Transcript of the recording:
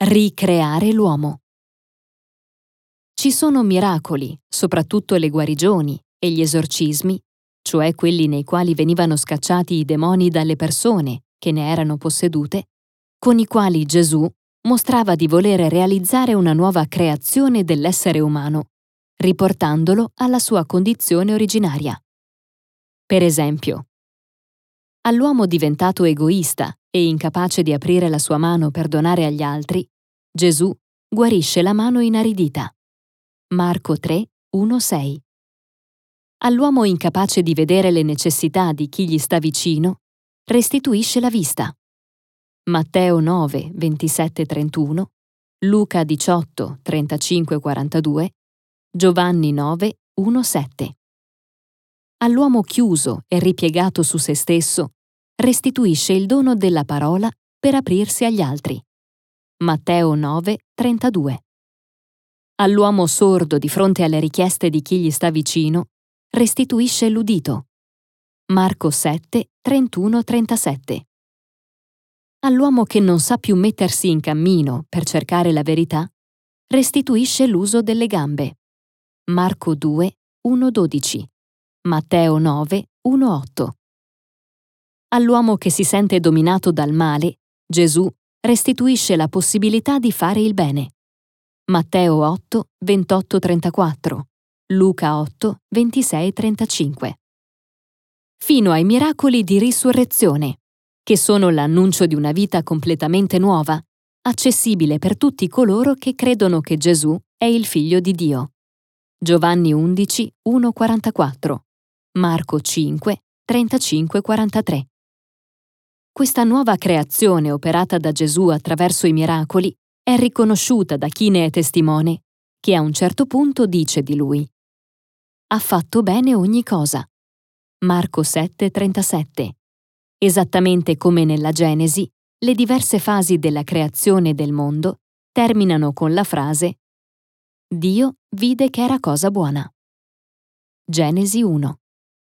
Ricreare l'uomo. Ci sono miracoli, soprattutto le guarigioni e gli esorcismi, cioè quelli nei quali venivano scacciati i demoni dalle persone che ne erano possedute, con i quali Gesù mostrava di volere realizzare una nuova creazione dell'essere umano, riportandolo alla sua condizione originaria. Per esempio, all'uomo diventato egoista e incapace di aprire la sua mano per donare agli altri, Gesù guarisce la mano inaridita. Marco 3, 1-6. All'uomo incapace di vedere le necessità di chi gli sta vicino, restituisce la vista. Matteo 9, 27-31, Luca 18, 35-42, Giovanni 9, 1-7. All'uomo chiuso e ripiegato su se stesso, restituisce il dono della parola per aprirsi agli altri. Matteo 9, 32. All'uomo sordo di fronte alle richieste di chi gli sta vicino, restituisce l'udito. Marco 7, 31-37. All'uomo che non sa più mettersi in cammino per cercare la verità, restituisce l'uso delle gambe. Marco 2, 1-12. Matteo 9, 1-8. All'uomo che si sente dominato dal male, Gesù restituisce la possibilità di fare il bene. Matteo 8, 28-34, Luca 8, 26-35. Fino ai miracoli di risurrezione, che sono l'annuncio di una vita completamente nuova, accessibile per tutti coloro che credono che Gesù è il Figlio di Dio. Giovanni 11, 1-44, Marco 5, 35-43. Questa nuova creazione operata da Gesù attraverso i miracoli è riconosciuta da chi ne è testimone, che a un certo punto dice di lui: «Ha fatto bene ogni cosa». Marco 7, 37. Esattamente come nella Genesi, le diverse fasi della creazione del mondo terminano con la frase «Dio vide che era cosa buona». Genesi 1.